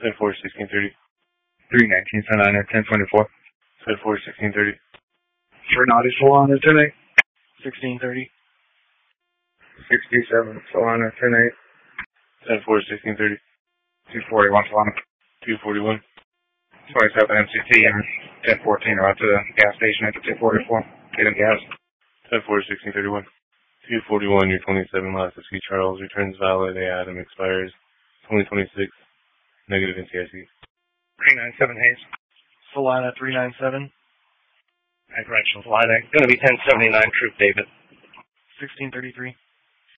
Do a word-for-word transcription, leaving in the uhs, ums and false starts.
ten four, sixteen thirty. three nineteen, Solana, ten twenty-four. ten four, sixteen thirty. three ninety, Solana, ten eight. sixteen thirty. sixty-seven, Solana, ten eight. ten four, sixteen thirty. two forty-one, Solana. two forty-one. twenty-seven M C T and ten fourteen are out to the gas station at the two forty-four. Getting gas. ten four, sixteen thirty-one. two forty-one, your twenty-seven lots of C Charles returns valid. A Adam expires twenty twenty-six. Negative N T I C. three ninety-seven Hayes. Solana three ninety-seven. Correctional Solana. Going to be ten seventy-nine Troop David. sixteen thirty-three.